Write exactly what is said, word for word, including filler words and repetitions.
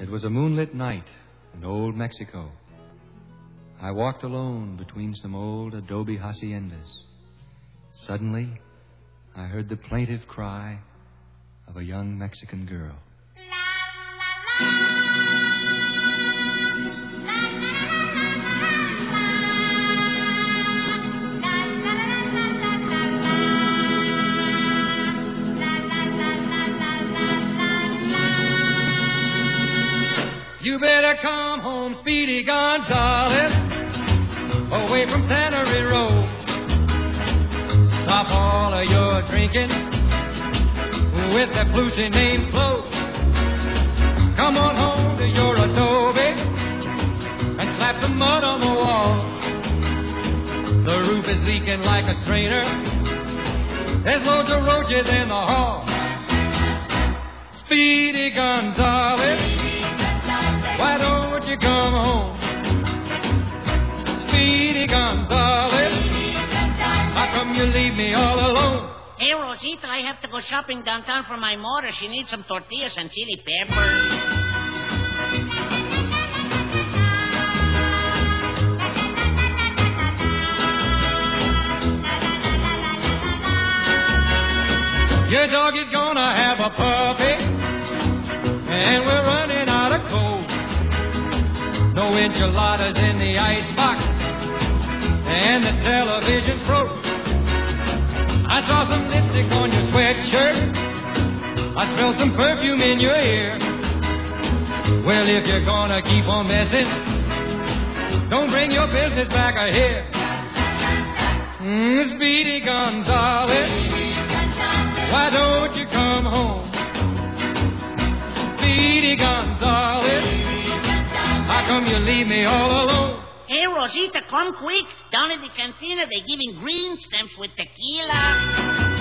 It was a moonlit night in old Mexico. I walked alone between some old adobe haciendas. Suddenly, I heard the plaintive cry of a young Mexican girl. You better come home, Speedy Gonzales, away from Tannery Row. Stop all of your drinking with that Lucy named Flo. Come on home to your adobe and slap the mud on the wall. The roof is leaking like a strainer. There's loads of roaches in the hall. Speedy Gonzales, why don't you come home? Speedy Gonzales, how come you leave me all alone? Hey, Rosita, I have to go shopping downtown for my mother. She needs some tortillas and chili peppers. Your dog is gonna have a puppy, and we're running out of coal. No enchiladas in the icebox, and the television's broke. I saw some lipstick on your sweatshirt. I smell some perfume in your ear. Well, if you're gonna keep on messing, don't bring your business back here. Mm, Speedy Gonzales, why don't you come home? Speedy Gonzales, how come you leave me all alone? Hey, Rosita, come quick. Down at the cantina, they're giving green stamps with tequila.